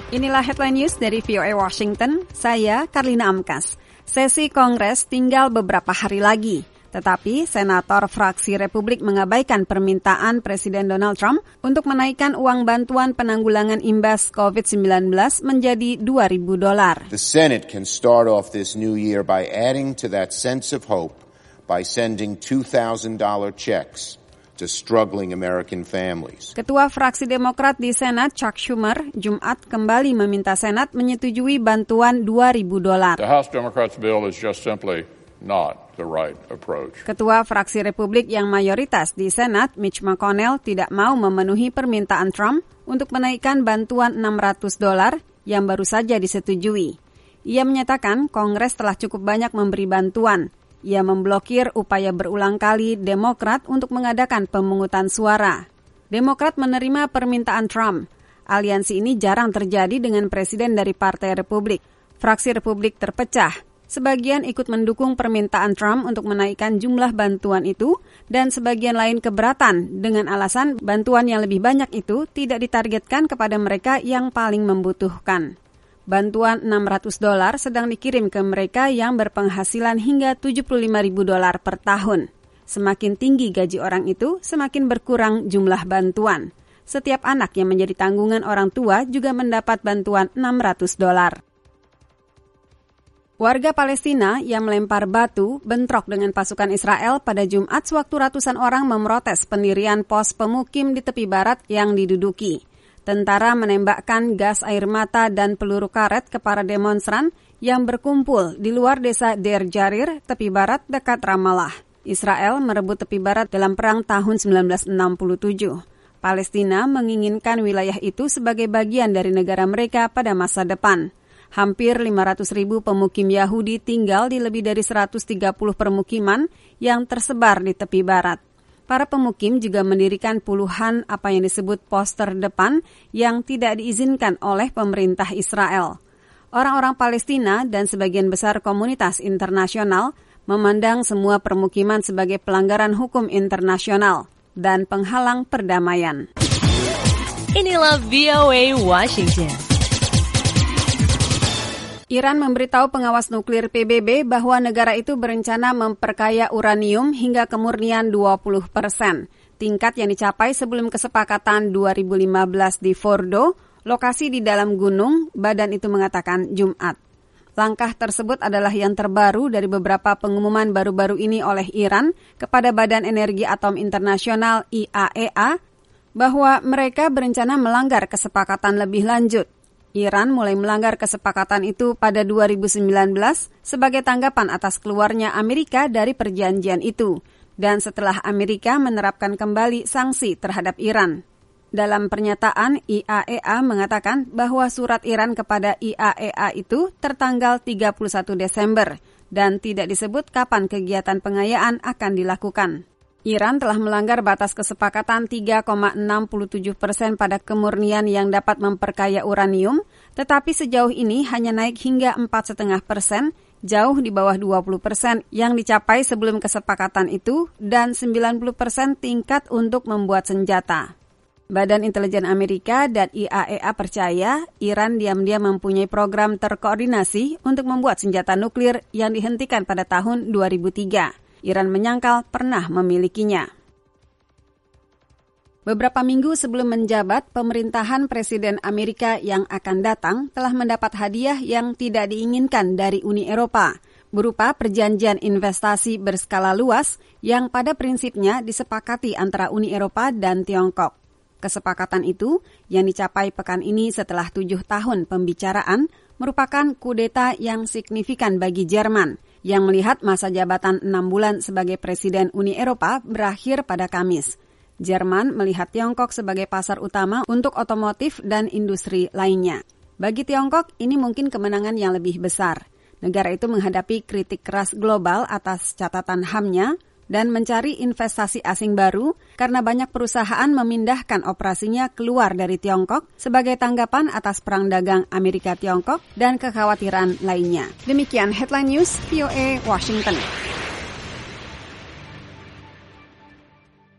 Inilah headline news dari VOA Washington, saya Karlina Amkas. Sesi Kongres tinggal beberapa hari lagi, tetapi Senator fraksi Republik mengabaikan permintaan Presiden Donald Trump untuk menaikkan uang bantuan penanggulangan imbas COVID-19 menjadi $2,000. The Senate can start off this new year by adding to that sense of hope by sending $2,000 checks to struggling American families. Ketua fraksi Demokrat di Senat, Chuck Schumer, Jumat kembali meminta Senat menyetujui bantuan $2,000. The House Democrats' bill is just simply not the right approach. Ketua fraksi Republik yang mayoritas di Senat, Mitch McConnell, tidak mau memenuhi permintaan Trump untuk menaikkan bantuan $600 yang baru saja disetujui. Ia menyatakan Kongres telah cukup banyak memberi bantuan. Ia memblokir upaya berulang kali Demokrat untuk mengadakan pemungutan suara. Demokrat menerima permintaan Trump. Aliansi ini jarang terjadi dengan presiden dari Partai Republik. Fraksi Republik terpecah. Sebagian ikut mendukung permintaan Trump untuk menaikkan jumlah bantuan itu, dan sebagian lain keberatan dengan alasan bantuan yang lebih banyak itu tidak ditargetkan kepada mereka yang paling membutuhkan. Bantuan $600 sedang dikirim ke mereka yang berpenghasilan hingga $75,000 per tahun. Semakin tinggi gaji orang itu, semakin berkurang jumlah bantuan. Setiap anak yang menjadi tanggungan orang tua juga mendapat bantuan $600. Warga Palestina yang melempar batu bentrok dengan pasukan Israel pada Jumat sewaktu ratusan orang memprotes pendirian pos pemukim di tepi barat yang diduduki. Tentara menembakkan gas air mata dan peluru karet ke para demonstran yang berkumpul di luar desa Deir Jarir, tepi barat dekat Ramallah. Israel merebut tepi barat dalam perang tahun 1967. Palestina menginginkan wilayah itu sebagai bagian dari negara mereka pada masa depan. Hampir 500.000 pemukim Yahudi tinggal di lebih dari 130 permukiman yang tersebar di tepi barat. Para pemukim juga mendirikan puluhan apa yang disebut pos terdepan yang tidak diizinkan oleh pemerintah Israel. Orang-orang Palestina dan sebagian besar komunitas internasional memandang semua permukiman sebagai pelanggaran hukum internasional dan penghalang perdamaian. Inilah VOA Washington. Iran memberitahu pengawas nuklir PBB bahwa negara itu berencana memperkaya uranium hingga kemurnian 20%, tingkat yang dicapai sebelum kesepakatan 2015 di Fordo, lokasi di dalam gunung, badan itu mengatakan Jumat. Langkah tersebut adalah yang terbaru dari beberapa pengumuman baru-baru ini oleh Iran kepada Badan Energi Atom Internasional IAEA bahwa mereka berencana melanggar kesepakatan lebih lanjut. Iran mulai melanggar kesepakatan itu pada 2019 sebagai tanggapan atas keluarnya Amerika dari perjanjian itu, dan setelah Amerika menerapkan kembali sanksi terhadap Iran. Dalam pernyataan, IAEA mengatakan bahwa surat Iran kepada IAEA itu tertanggal 31 Desember dan tidak disebut kapan kegiatan pengayaan akan dilakukan. Iran telah melanggar batas kesepakatan 3,67% pada kemurnian yang dapat memperkaya uranium, tetapi sejauh ini hanya naik hingga 4,5%, jauh di bawah 20% yang dicapai sebelum kesepakatan itu, dan 90% tingkat untuk membuat senjata. Badan Intelijen Amerika dan IAEA percaya Iran diam-diam mempunyai program terkoordinasi untuk membuat senjata nuklir yang dihentikan pada tahun 2003. Iran menyangkal pernah memilikinya. Beberapa minggu sebelum menjabat, pemerintahan Presiden Amerika yang akan datang telah mendapat hadiah yang tidak diinginkan dari Uni Eropa, berupa perjanjian investasi berskala luas yang pada prinsipnya disepakati antara Uni Eropa dan Tiongkok. Kesepakatan itu, yang dicapai pekan ini setelah 7 tahun pembicaraan, merupakan kudeta yang signifikan bagi Jerman, yang melihat masa jabatan 6 bulan sebagai Presiden Uni Eropa berakhir pada Kamis. Jerman melihat Tiongkok sebagai pasar utama untuk otomotif dan industri lainnya. Bagi Tiongkok, ini mungkin kemenangan yang lebih besar. Negara itu menghadapi kritik keras global atas catatan HAM-nya dan mencari investasi asing baru karena banyak perusahaan memindahkan operasinya keluar dari Tiongkok sebagai tanggapan atas perang dagang Amerika-Tiongkok dan kekhawatiran lainnya. Demikian Headline News VOA Washington.